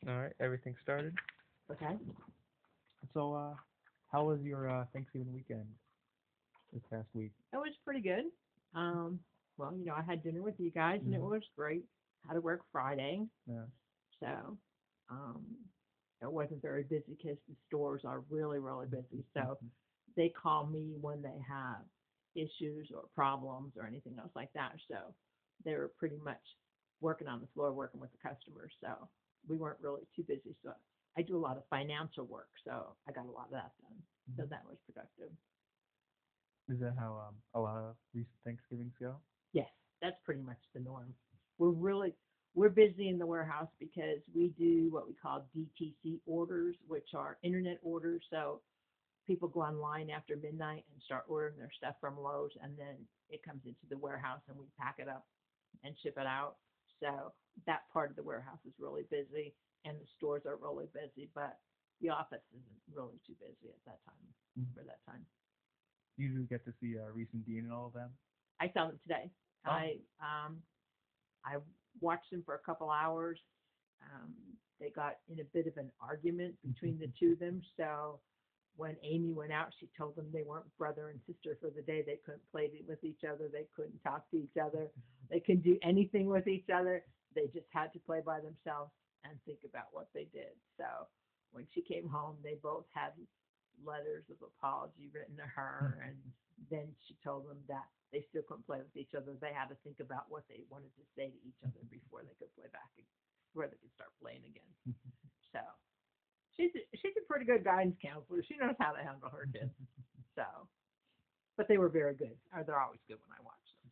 All right, everything started. Okay. So, how was your Thanksgiving weekend this past week? It was pretty good. Um, well, I had dinner with you guys and it Hmm. was great. Had to work Friday, Yeah. so um, it wasn't very busy because the stores are really, really busy. So they call me when they have issues or problems or anything else like that. So they were pretty much working on the floor, working with the customers. So we weren't really too busy. So I do a lot of financial work, so I got a lot of that done. So Hmm. that was productive. Is that how a lot of recent Thanksgivings go? Yes, that's pretty much the norm. We're really we're busy in the warehouse because we do what we call DTC orders, which are internet orders. So people go online after midnight and start ordering their stuff from Lowe's, and then it comes into the warehouse and we pack it up and ship it out. So that part of the warehouse is really busy, and the stores are really busy, but the office isn't really too busy at that time Hmm. for that time. You usually get to see Reese and Dean and all of them. I saw them today. Oh. I watched them for a couple hours. Um, they got in a bit of an argument between the two of them. So when Amy went out, she told them they weren't brother and sister for the day. They couldn't play with each other. They couldn't talk to each other. They couldn't do anything with each other. They just had to play by themselves and think about what they did. So when she came home, they both had letters of apology written to her, and then she told them that they still couldn't play with each other. They had to think about what they wanted to say to each other before they could play back, before they could start playing again. So she's a pretty good guidance counselor. She knows how to handle her kids. So, but they were very good. They're always good when I watch them.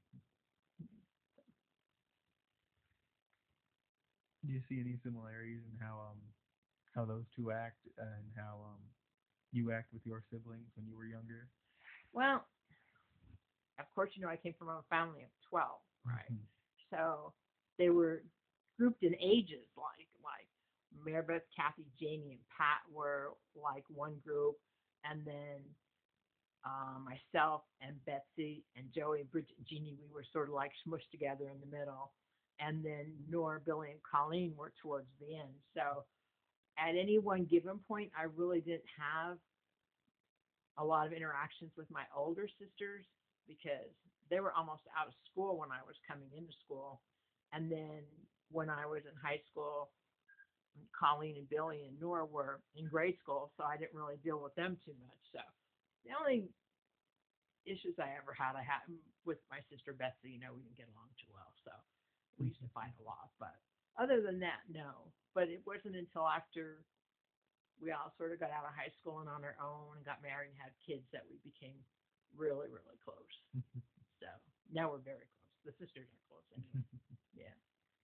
Do you see any similarities in how those two act and how you act with your siblings when you were younger? Well, of course, I came from a family of 12, right? Hmm. So they were grouped in ages, like Maribeth, Kathy, Janie, and Pat were like one group, and then myself and Betsy and Joey, Bridget, and Jeannie, we were sort of like smushed together in the middle, and then Nora, Billy, and Colleen were towards the end. So at any one given point, I really didn't have a lot of interactions with my older sisters because they were almost out of school when I was coming into school. And then when I was in high school, Colleen and Billy and Nora were in grade school, so I didn't really deal with them too much. So the only issues I ever had, I had with my sister Betsy. We didn't get along too well, so we used to fight a lot. But other than that, no. But it wasn't until after we all sort of got out of high school and on our own and got married and had kids that we became really, really close. So now we're very close. The sisters are close anyway. Yeah.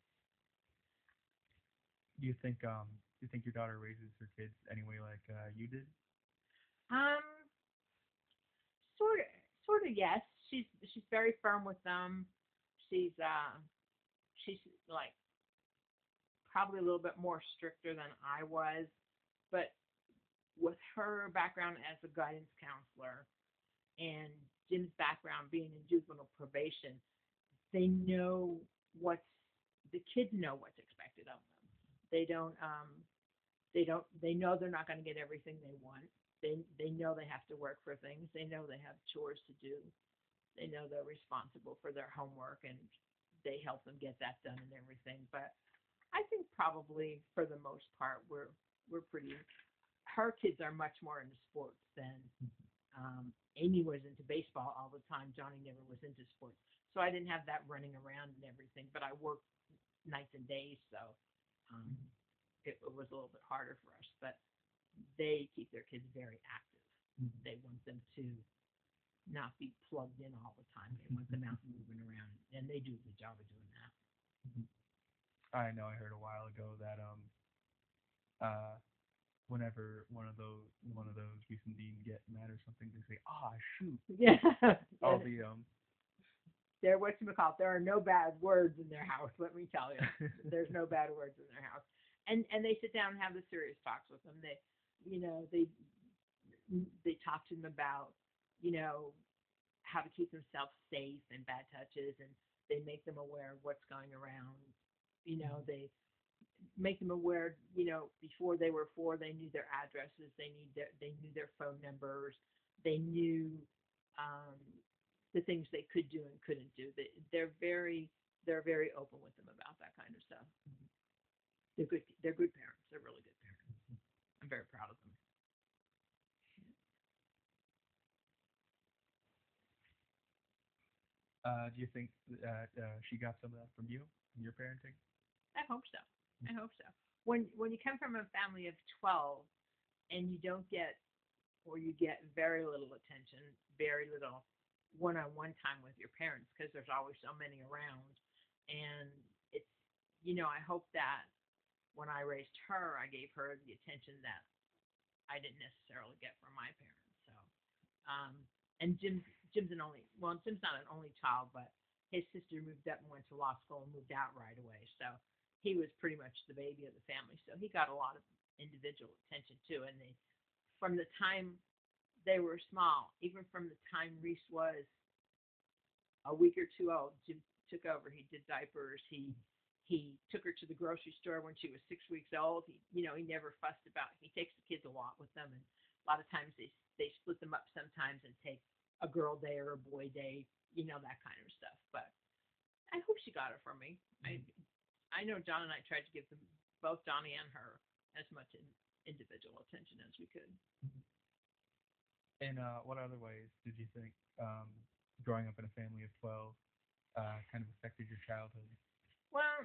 Do you think your daughter raises her kids anyway like you did? Um, sort of, yes. She's very firm with them. She's she's like probably a little bit more stricter than I was, but with her background as a guidance counselor and Jim's background being in juvenile probation, they know what's the kids know what's expected of them. They don't they know they're not going to get everything they want. They know they have to work for things. They know they have chores to do. They know they're responsible for their homework and they help them get that done and everything. But I think probably for the most part we're pretty her kids are much more into sports than Amy was into baseball all the time. Johnny never was into sports. So I didn't have that running around and everything, but I worked nights and days, so um, it was a little bit harder for us. But they keep their kids very active. They want them to not be plugged in all the time. They want them out moving around, and they do a good job of doing that. I know I heard a while ago that uh whenever one of those Reese and Dean get mad or something, they say, "Ah, shoot!" Yeah, All yeah. the There, there are no bad words in their house. Let me tell you, there's no bad words in their house. And they sit down and have the serious talks with them. You know, they talk to them about, you know, how to keep themselves safe and bad touches, and they make them aware of what's going around. You know, they make them aware, before they were 4, they knew their addresses, they knew their phone numbers, they knew um, the things they could do and couldn't do. They're very open with them about that kind of stuff. They're good parents. They're really good parents. I'm very proud of them. Do you think that she got some of that from you, from your parenting? I hope so. I hope so. When you come from a family of 12 and you don't get, or you get very little attention, very little one-on-one time with your parents because there's always so many around, and it's, I hope that when I raised her, I gave her the attention that I didn't necessarily get from my parents. So, um, and Jim's an only, well, Jim's not an only child, but his sister moved up and went to law school and moved out right away. So he was pretty much the baby of the family. So he got a lot of individual attention too. And from the time they were small, even from the time Reese was a week or two old, Jim took over. He did diapers. He took her to the grocery store when she was 6 weeks old. He never fussed about. He takes the kids a lot with them, and a lot of times they split them up sometimes and take a girl day or a boy day, that kind of stuff. But I hope she got it from me. I know John and I tried to give them, both Donnie and her, as much individual attention as we could. And what other ways did you think growing up in a family of 12 kind of affected your childhood? Well,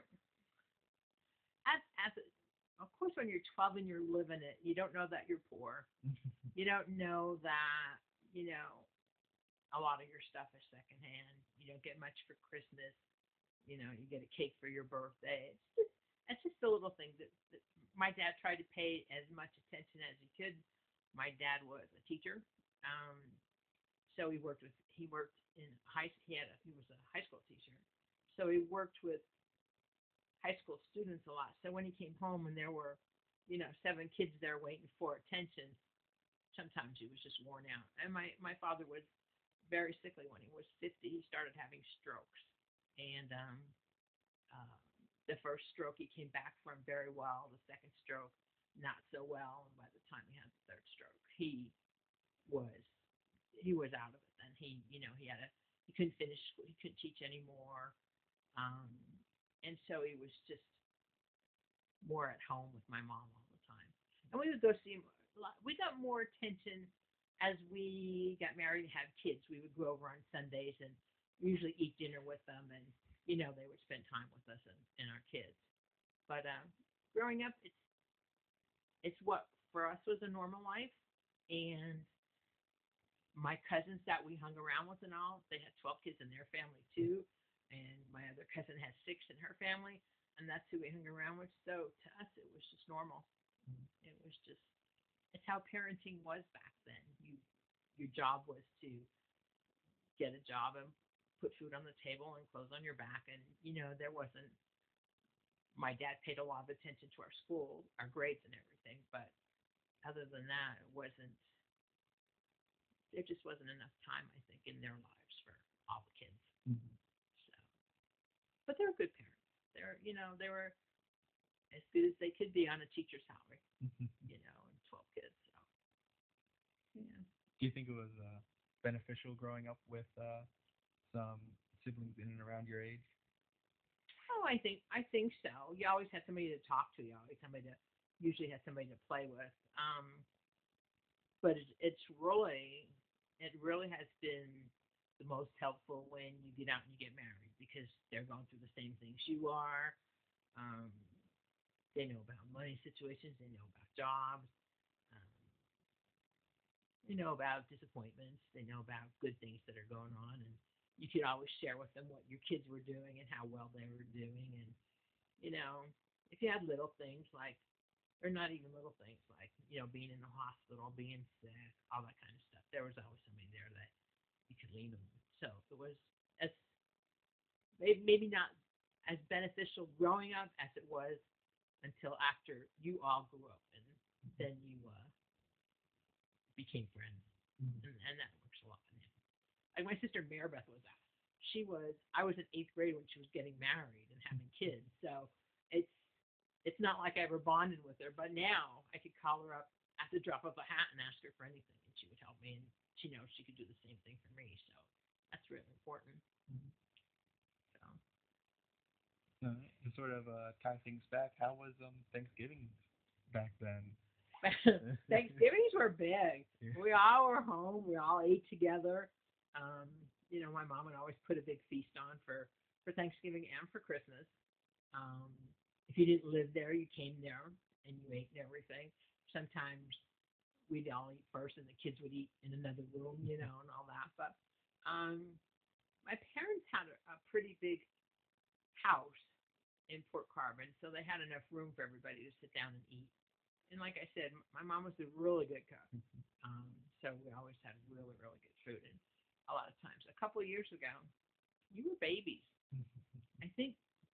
of course, when you're 12 and you're living it, you don't know that you're poor. You don't know that a lot of your stuff is secondhand. You don't get much for Christmas. You get a cake for your birthday. It's just the little things that my dad tried to pay as much attention as he could. My dad was a teacher, so he worked in high. He was a high school teacher, so he worked with high school students a lot. So when he came home and there were, 7 kids there waiting for attention, sometimes he was just worn out. And my father was very sickly when he was 50. He started having strokes, and uh, the first stroke he came back from very well. The second stroke, not so well. And by the time he had the third stroke, was he was out of it. Then he couldn't finish school. He couldn't teach anymore. Um, and so he was just more at home with my mom all the time. And we would go see him. We got more attention as we got married and had kids. We would go over on Sundays and usually eat dinner with them, and they would spend time with us and our kids. But growing up, it's what for us was a normal life, and my cousins that we hung around with and all, they had 12 kids in their family too, and my other cousin has 6 in her family, and that's who we hung around with. So to us, it was just normal. It was just, it's how parenting was back then. Your job was to get a job and put food on the table and clothes on your back, and there wasn't. My dad paid a lot of attention to our school, our grades, and everything, but other than that, there just wasn't enough time, I think, in their lives for all the kids. Mm-hmm. So, but they were good parents. They were as good as they could be on a teacher's salary. Mm-hmm. And 12 kids. So, yeah. Do you think it was beneficial growing up with some siblings in and around your age? Oh, I think so. You always had somebody to talk to. You always usually had somebody to play with. But it really has been the most helpful when you get out and you get married, because they're going through the same things you are. Um, they know about money situations. They know about jobs. Um, they know about disappointments. They know about good things that are going on, and you could always share with them what your kids were doing and how well they were doing. And if you had little things like, or not even little things like, being in the hospital, being sick, all that kind of stuff, there was always somebody there that you could lean on. So it was as maybe not as beneficial growing up as it was until after you all grew up, and then you became friends, and that works a lot. Like my sister Maribeth was out. I was in 8th grade when she was getting married and having kids. So it's it's not like I ever bonded with her, but now I could call her up at the drop of a hat and ask her for anything, and she would help me, and she knows she could do the same thing for me. So that's really important. Mhm. So To sort of tie things back, how was Thanksgiving back then? Thanksgivings were big. Yeah. We all were home. We all ate together. Um, my mom would always put a big feast on for Thanksgiving and for Christmas. Um, if you didn't live there, you came there and you ate and everything. Sometimes we'd all eat first, and the kids would eat in another room, and all that. But um, my parents had a pretty big house in Port Carbon, so they had enough room for everybody to sit down and eat. And like I said, my mom was a really good cook, so we always had really, really good food. And a lot of times, a couple of years ago, you were babies. I think,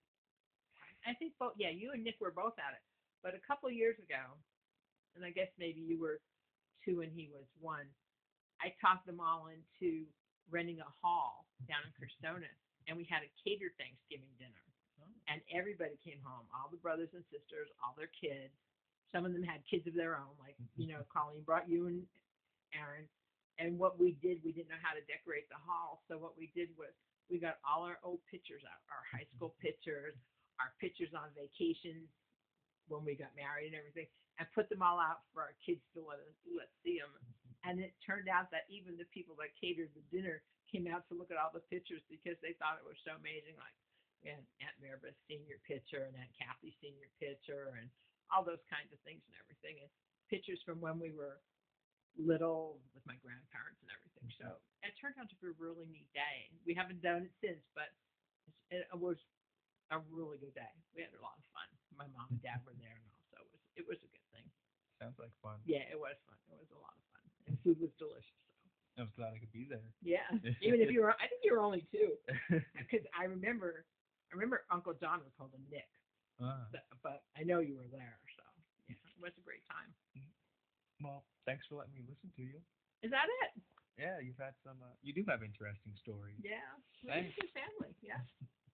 I think both. Yeah, you and Nick were both at it. But a couple of years ago, and I guess maybe you were 2 and he was 1. I talked them all into renting a hall down in Crestona, and we had a catered Thanksgiving dinner. And everybody came home, all the brothers and sisters, all their kids. Some of them had kids of their own, like, Colleen brought you and Aaron. And what we did, we didn't know how to decorate the hall. So what we did was we got all our old pictures out, our high school pictures, our pictures on vacations when we got married and everything, and put them all out for our kids to let's see them. And it turned out that even the people that catered the dinner came out to look at all the pictures because they thought it was so amazing. Like, and Aunt Maribeth's senior picture and Aunt Kathy's senior picture and all those kinds of things and everything. And pictures from when we were little with my grandparents and everything. So it turned out to be a really neat day. We haven't done it since, but it was a really good day. We had a lot of fun. My mom and dad were there, and also it was a good thing. Sounds like fun. Yeah, it was fun. It was a lot of fun, and food was delicious. So. I was glad I could be there. Yeah, even if you were, I think you were only 2, because I remember Uncle John was called him Nick, but I know you were there, so yeah, it was a great time. Well, thanks for letting me listen to you. Is that it? Yeah, you've had some. You do have interesting stories. Yeah, Thanks. Good family. Yeah.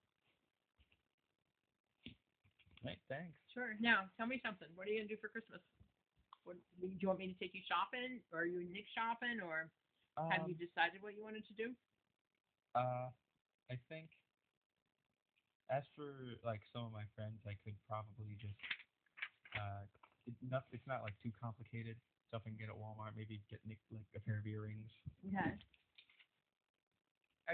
Right, thanks. Sure. Now, tell me something. What are you gonna do for Christmas? Do you want me to take you shopping, or are you and Nick shopping, or have you decided what you wanted to do? I think as for like some of my friends, I could probably just it's not like too complicated stuff I can get at Walmart. Maybe get Nick like a pair of earrings. Okay.